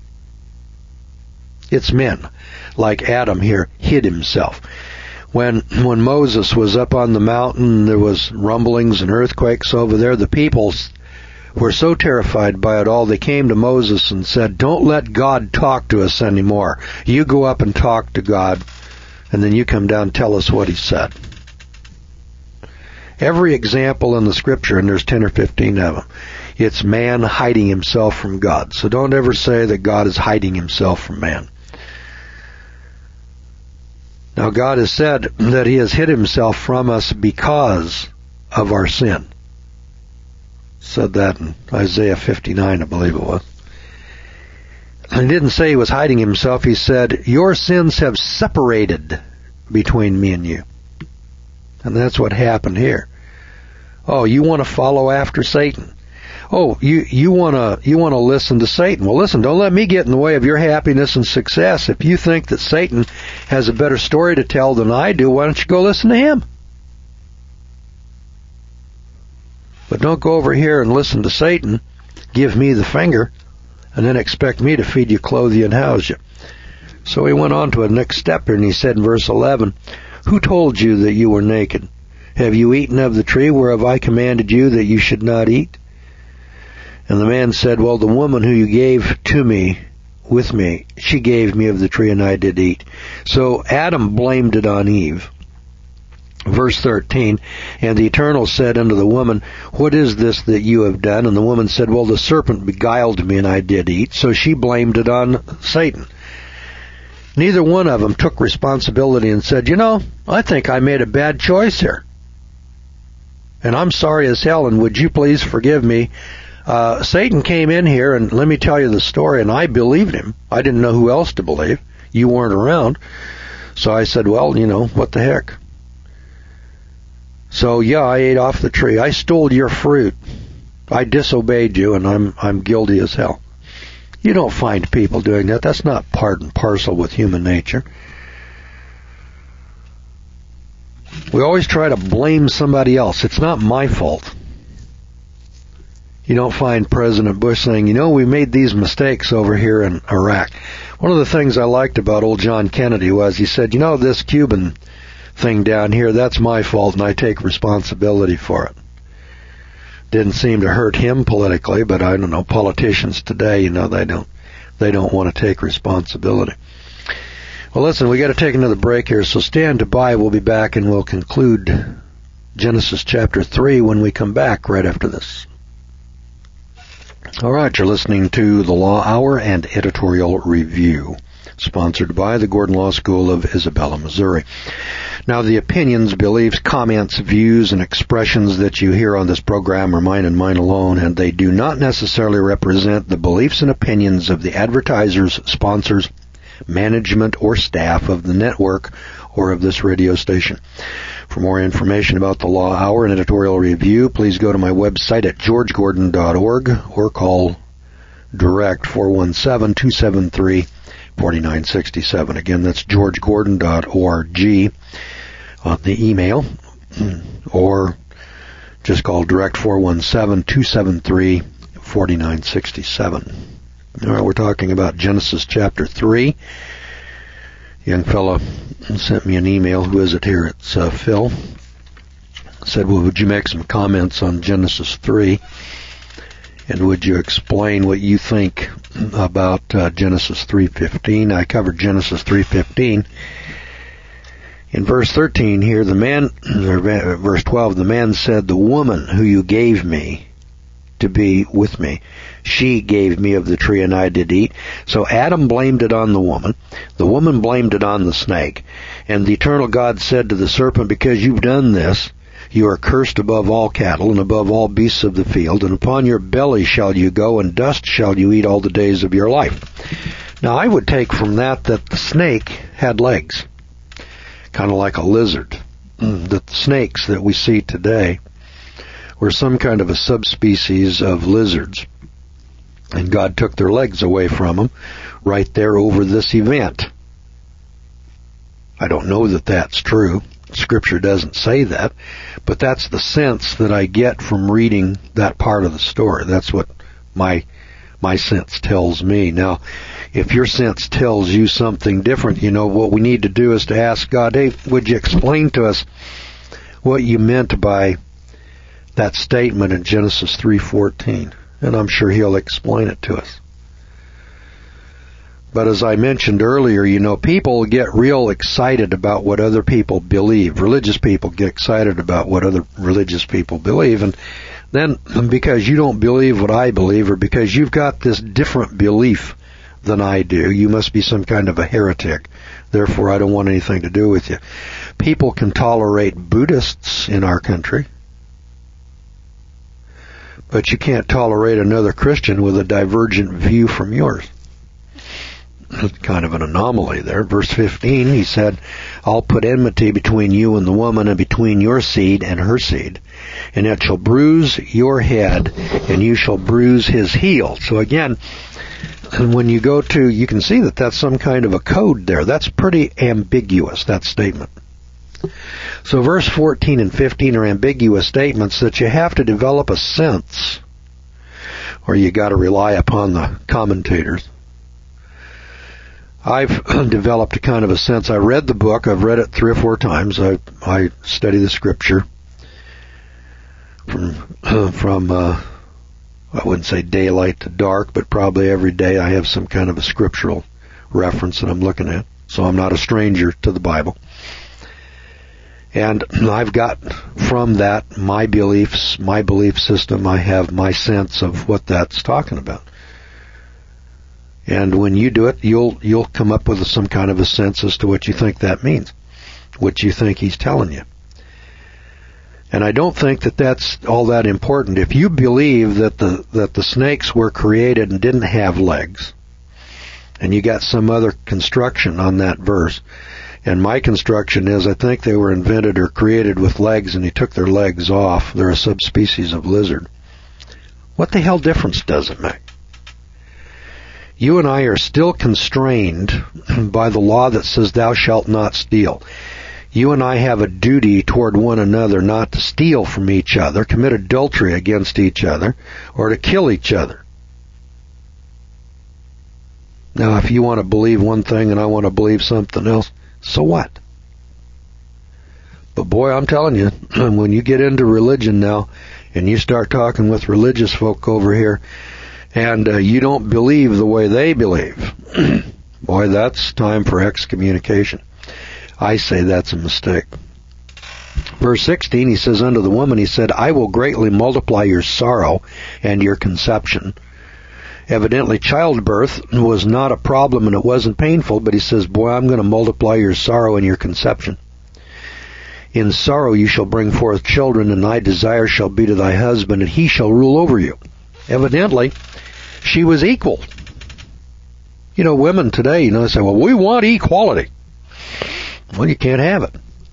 It's men, like Adam here, hid himself. When Moses was up on the mountain, there was rumblings and earthquakes over there. The people were so terrified by it all, they came to Moses and said, don't let God talk to us anymore. You go up and talk to God, and then you come down and tell us what he said. Every example in the scripture, and there's 10 or 15 of them, it's man hiding himself from God. So don't ever say that God is hiding himself from man. Now God has said that he has hid himself from us because of our sin. Said that in Isaiah 59, I believe it was. And he didn't say he was hiding himself. He said, your sins have separated between me and you. And that's what happened here. Oh, you want to follow after Satan? Oh, you want to listen to Satan? Well, listen, don't let me get in the way of your happiness and success. If you think that Satan has a better story to tell than I do, why don't you go listen to him? But don't go over here and listen to Satan, give me the finger, and then expect me to feed you, clothe you, and house you. So he went on to a next step here, and he said in verse 11, who told you that you were naked? Have you eaten of the tree whereof I commanded you that you should not eat? And the man said, well, the woman who you gave to me, with me, she gave me of the tree, and I did eat. So Adam blamed it on Eve. Verse 13, and the Eternal said unto the woman, what is this that you have done? And the woman said, well, the serpent beguiled me, and I did eat. So she blamed it on Satan. Neither one of them took responsibility and said, I think I made a bad choice here. And I'm sorry as hell, and would you please forgive me? Satan came in here, and let me tell you the story, and I believed him. I didn't know who else to believe. You weren't around. So I said, well, what the heck? So yeah, I ate off the tree. I stole your fruit. I disobeyed you, and I'm guilty as hell. You don't find people doing that. That's not part and parcel with human nature. We always try to blame somebody else. It's not my fault. You don't find President Bush saying, we made these mistakes over here in Iraq. One of the things I liked about old John Kennedy was he said, this Cuban thing down here, that's my fault, and I take responsibility for it. Didn't seem to hurt him politically, but I don't know, politicians today, they don't want to take responsibility. Well, listen, we got to take another break here, so stand by. We'll be back and we'll conclude Genesis chapter 3 when we come back right after this. All right, you're listening to the Law Hour and Editorial Review. sponsored by the Gordon Law School of Isabella, Missouri. Now, the opinions, beliefs, comments, views, and expressions that you hear on this program are mine and mine alone, and they do not necessarily represent the beliefs and opinions of the advertisers, sponsors, management, or staff of the network or of this radio station. For more information about the Law Hour and editorial review, please go to my website at georgegordon.org or call direct 417-273-4967. Again, that's georgegordon.org on the email, or just call direct 417-273-4967. All right, we're talking about Genesis chapter 3. Young fellow sent me an email. Who is it here? It's Phil. Said, well, would you make some comments on Genesis 3? And would you explain what you think about Genesis 3:15? I covered Genesis 3:15. In verse 13 here, verse 12, the man said, the woman who you gave me to be with me, she gave me of the tree and I did eat. So Adam blamed it on the woman blamed it on the snake. And the eternal God said to the serpent, because you've done this, you are cursed above all cattle and above all beasts of the field, and upon your belly shall you go, and dust shall you eat all the days of your life. Now I would take from that the snake had legs, kind of like a lizard. That the snakes that we see today were some kind of a subspecies of lizards, and God took their legs away from them right there over this event. I don't know that that's true. Scripture doesn't say that, but that's the sense that I get from reading that part of the story. That's what my sense tells me. Now, if your sense tells you something different, what we need to do is to ask God, hey, would you explain to us what you meant by that statement in Genesis 3:14? And I'm sure He'll explain it to us. But as I mentioned earlier, people get real excited about what other people believe. Religious people get excited about what other religious people believe. And then because you don't believe what I believe, or because you've got this different belief than I do, you must be some kind of a heretic. Therefore, I don't want anything to do with you. People can tolerate Buddhists in our country, but you can't tolerate another Christian with a divergent view from yours. Kind of an anomaly there. Verse 15, he said, I'll put enmity between you and the woman, and between your seed and her seed, and it shall bruise your head, and you shall bruise his heel. So again, when you go to, you can see that that's some kind of a code there. That's pretty ambiguous, that statement. So verse 14 and 15 are ambiguous statements that you have to develop a sense, or you got to rely upon the commentators. I've developed a kind of a sense. I read the book. I've read it 3 or 4 times. I study the Scripture from I wouldn't say daylight to dark, but probably every day I have some kind of a scriptural reference that I'm looking at. So I'm not a stranger to the Bible. And I've got from that my beliefs, my belief system. I have my sense of what that's talking about. And when you do it, you'll come up with some kind of a sense as to what you think that means, what you think he's telling you. And I don't think that that's all that important. If you believe that the snakes were created and didn't have legs, and you got some other construction on that verse, and my construction is I think they were invented or created with legs and he took their legs off. They're a subspecies of lizard. What the hell difference does it make? You and I are still constrained by the law that says thou shalt not steal. You and I have a duty toward one another not to steal from each other, commit adultery against each other, or to kill each other. Now, if you want to believe one thing and I want to believe something else, so what? But boy, I'm telling you, when you get into religion now and you start talking with religious folk over here, and you don't believe the way they believe, boy, that's time for excommunication. I say that's a mistake. Verse 16, he says, unto the woman, he said, I will greatly multiply your sorrow and your conception. Evidently, childbirth was not a problem and it wasn't painful, but he says, boy, I'm going to multiply your sorrow and your conception. In sorrow you shall bring forth children, and thy desire shall be to thy husband, and he shall rule over you. Evidently, she was equal. You know, women today, they say, well, we want equality. Well, you can't have it.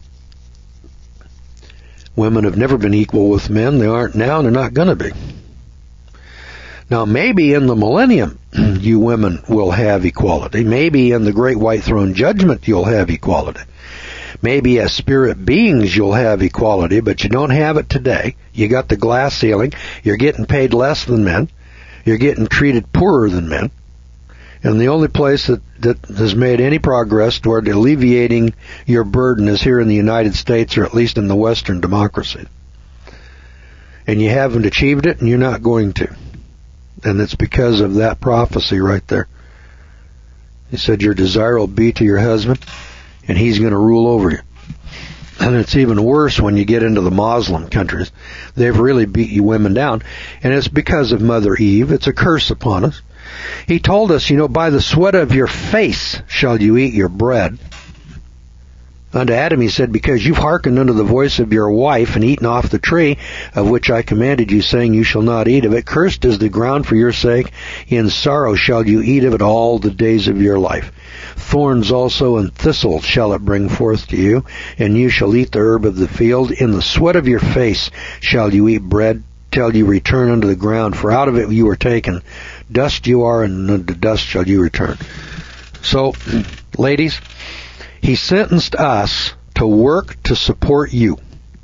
Women have never been equal with men. They aren't now, and they're not going to be. Now, maybe in the millennium, you women will have equality. Maybe in the great white throne judgment, you'll have equality. Maybe as spirit beings, you'll have equality, but you don't have it today. You got the glass ceiling. You're getting paid less than men. You're getting treated poorer than men. And the only place that has made any progress toward alleviating your burden is here in the United States, or at least in the Western democracy. And you haven't achieved it, and you're not going to. And it's because of that prophecy right there. He said, your desire will be to your husband, and he's going to rule over you. And it's even worse when you get into the Muslim countries. They've really beat you women down. And it's because of Mother Eve. It's a curse upon us. He told us, by the sweat of your face shall you eat your bread. Unto Adam he said, because you've hearkened unto the voice of your wife, and eaten off the tree of which I commanded you, saying, you shall not eat of it. Cursed is the ground for your sake. In sorrow shall you eat of it all the days of your life. Thorns also and thistles shall it bring forth to you, and you shall eat the herb of the field. In the sweat of your face shall you eat bread, till you return unto the ground, for out of it you were taken. Dust you are, and unto dust shall you return. So, ladies, he sentenced us to work to support you.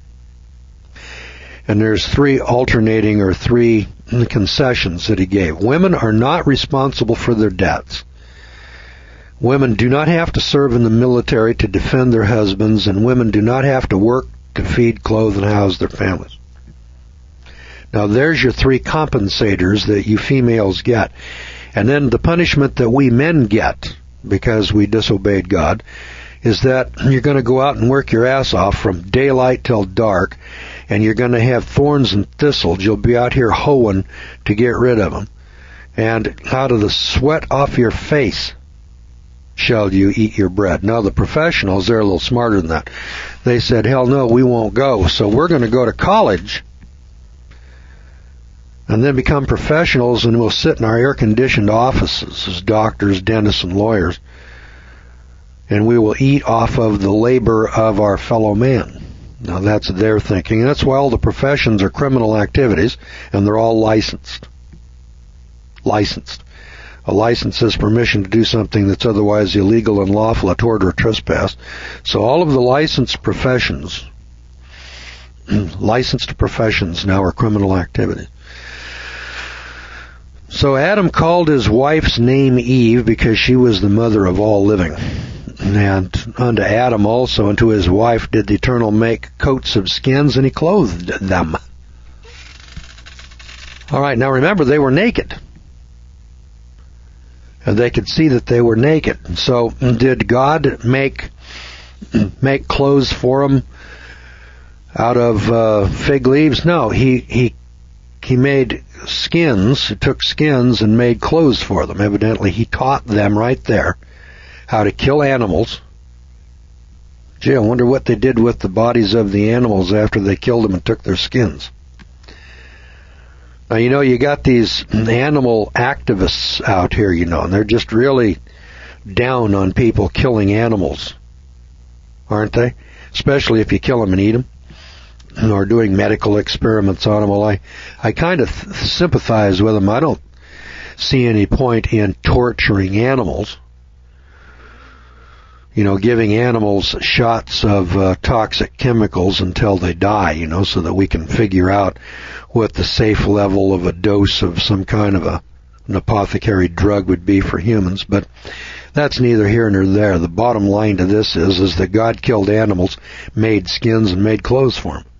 And there's three concessions that he gave. Women are not responsible for their debts. Women do not have to serve in the military to defend their husbands, and women do not have to work to feed, clothe, and house their families. Now there's your three compensators that you females get. And then the punishment that we men get, because we disobeyed God, is that you're going to go out and work your ass off from daylight till dark, and you're going to have thorns and thistles. You'll be out here hoeing to get rid of them. And out of the sweat off your face shall you eat your bread. Now the professionals, they're a little smarter than that. They said, hell no, we won't go. So we're going to go to college and then become professionals, and we'll sit in our air-conditioned offices as doctors, dentists, and lawyers, and we will eat off of the labor of our fellow man. Now that's their thinking. And that's why all the professions are criminal activities, and they're all licensed. Licensed. A license is permission to do something that's otherwise illegal, unlawful, a tort, or trespass. So all of the licensed professions now are criminal activities. So Adam called his wife's name Eve because she was the mother of all living. And unto Adam also and to his wife did the Eternal make coats of skins, and he clothed them. All right, now remember, they were naked. And they could see that they were naked. So did God make clothes for them out of fig leaves? No, he made skins. He took skins and made clothes for them. Evidently, he taught them right there how to kill animals. Gee, I wonder what they did with the bodies of the animals after they killed them and took their skins. Now, you got these animal activists out here, and they're just really down on people killing animals, aren't they? Especially if you kill them and eat them, or doing medical experiments on them. Well, I kind of sympathize with them. I don't see any point in torturing animals. Giving animals shots of toxic chemicals until they die, so that we can figure out what the safe level of a dose of some kind of an apothecary drug would be for humans. But that's neither here nor there. The bottom line to this is that God killed animals, made skins, and made clothes for them.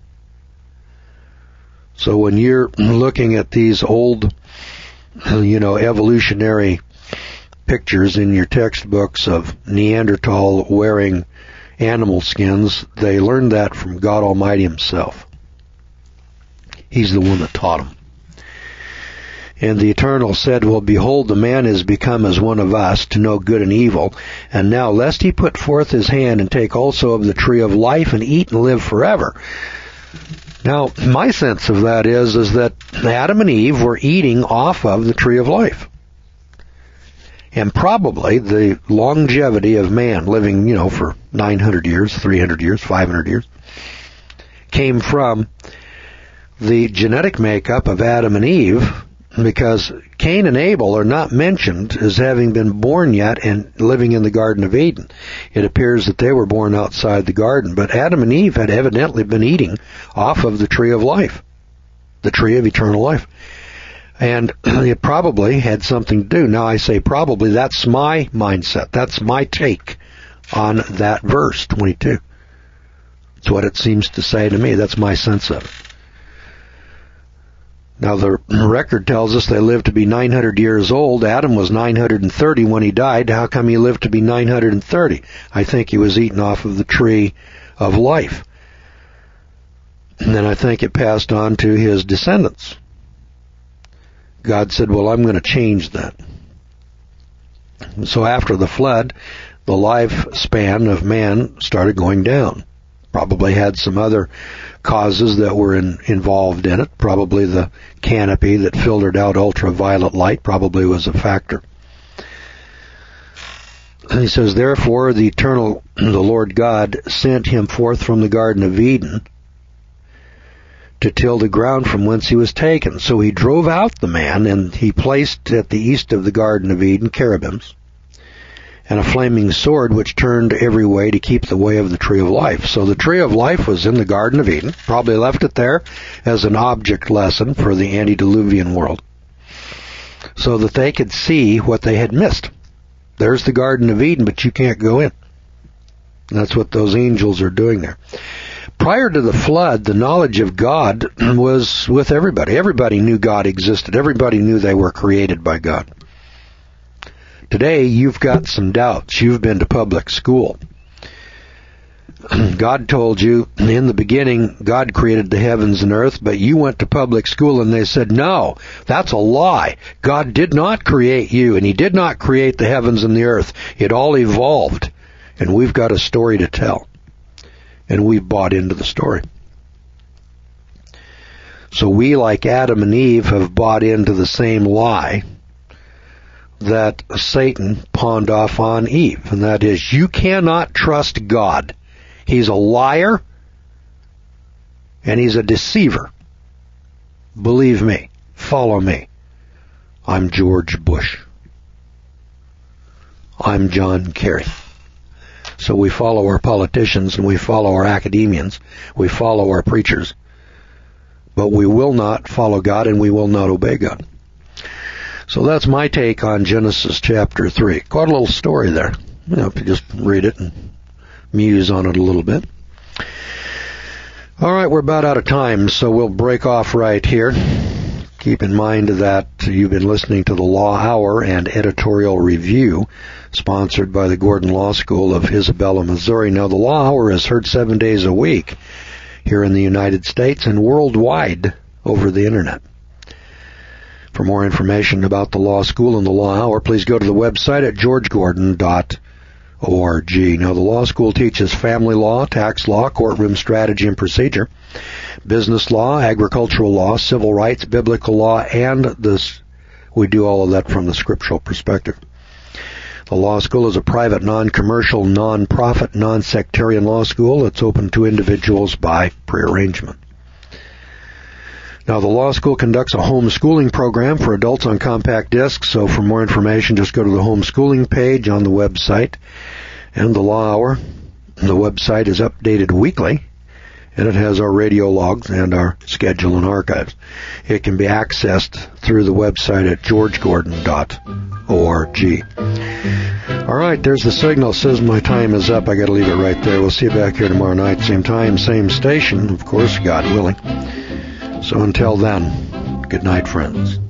So when you're looking at these old, evolutionary pictures in your textbooks of Neanderthal wearing animal skins, they learned that from God Almighty himself. He's the one that taught them. And the Eternal said, Well, behold, the man is become as one of us, to know good and evil. And now, lest he put forth his hand and take also of the tree of life and eat and live forever. Now, my sense of that is that Adam and Eve were eating off of the tree of life. And probably the longevity of man living, for 900 years, 300 years, 500 years, came from the genetic makeup of Adam and Eve, because Cain and Abel are not mentioned as having been born yet and living in the Garden of Eden. It appears that they were born outside the garden, but Adam and Eve had evidently been eating off of the tree of life, the tree of eternal life. And it probably had something to do. Now I say probably, that's my mindset. That's my take on that verse 22. It's what it seems to say to me. That's my sense of it. Now the record tells us they lived to be 900 years old. Adam was 930 when he died. How come he lived to be 930? I think he was eaten off of the tree of life. And then I think it passed on to his descendants. God said, well, I'm going to change that. So after the flood, the lifespan of man started going down. Probably had some other causes that were involved in it. Probably the canopy that filtered out ultraviolet light probably was a factor. And he says, therefore the Lord God sent him forth from the Garden of Eden to till the ground from whence he was taken. So he drove out the man, and he placed at the east of the Garden of Eden cherubims, and a flaming sword which turned every way to keep the way of the tree of life. So the tree of life was in the Garden of Eden, probably left it there as an object lesson for the antediluvian world, so that they could see what they had missed. There's the Garden of Eden, but you can't go in. That's what those angels are doing there. Prior to the flood, the knowledge of God was with everybody. Everybody knew God existed. Everybody knew they were created by God. Today, you've got some doubts. You've been to public school. God told you, in the beginning, God created the heavens and earth, but you went to public school and they said, no, that's a lie. God did not create you, and He did not create the heavens and the earth. It all evolved, and we've got a story to tell. And we've bought into the story. So we, like Adam and Eve, have bought into the same lie that Satan pawned off on Eve, and that is, you cannot trust God. He's a liar, and he's a deceiver. Believe me. Follow me. I'm George Bush. I'm John Kerry. So we follow our politicians and we follow our academians. We follow our preachers. But we will not follow God, and we will not obey God. So that's my take on Genesis chapter 3. Quite a little story there. If you just read it and muse on it a little bit. All right, we're about out of time, so we'll break off right here. Keep in mind that you've been listening to the Law Hour and Editorial Review, sponsored by the Gordon Law School of Isabella, Missouri. Now, the Law Hour is heard 7 days a week here in the United States and worldwide over the Internet. For more information about the Law School and the Law Hour, please go to the website at georgegordon.org. Now, the Law School teaches family law, tax law, courtroom strategy and procedure, business law, agricultural law, civil rights, biblical law, and we do all of that from the scriptural perspective. The law school is a private, non-commercial, non-profit, non-sectarian law school that's open to individuals by prearrangement. Now, the law school conducts a homeschooling program for adults on compact discs, so for more information, just go to the homeschooling page on the website. And the Law Hour, the website is updated weekly, and it has our radio logs and our schedule and archives. It can be accessed through the website at georgegordon.org. All right, there's the signal. It says my time is up. I got to leave it right there. We'll see you back here tomorrow night, same time, same station, of course, God willing. So until then, good night, friends.